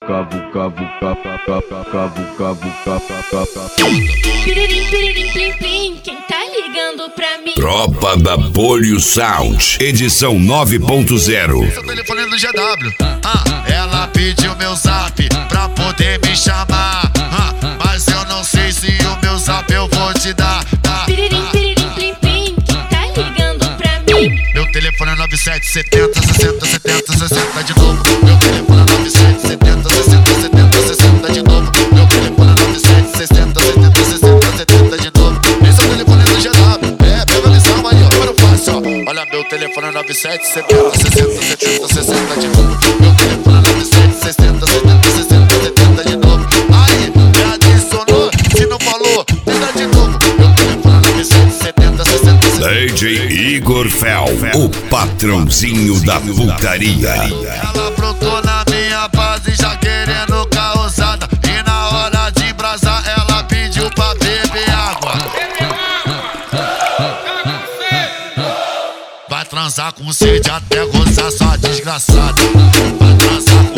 Piririm, piririm, plim, plim, quem tá ligando pra mim? Tropa da Polio Sound, edição 9.0. Seu telefone do GW. Ela pediu meu zap pra poder me chamar. Mas eu não sei se o meu zap eu vou te dar. Piririm, piririm, plim, plim, quem tá ligando pra mim? Meu telefone é 9770 60 70 60 de novo. Meu telefone é 9770 60 70 60 de novo. Meu telefone é 9760 70 60 70 de novo. Esse é o telefone do GW. Pega a lição aí, ó, número fácil, ó. Olha, meu telefone é 9770 60 70 60 de novo. Meu telefone é 9760 70 60 70 de novo. Aí, me adicionou, se não falou, tenta de novo. Meu telefone é 9770 60 70. DJ Igor Fel, o patrãozinho da putaria. Ela brotou na minha base já querendo causada. E na hora de brasar ela pediu pra beber água. Vai transar com sede até gozar, só desgraçada. Vai transar com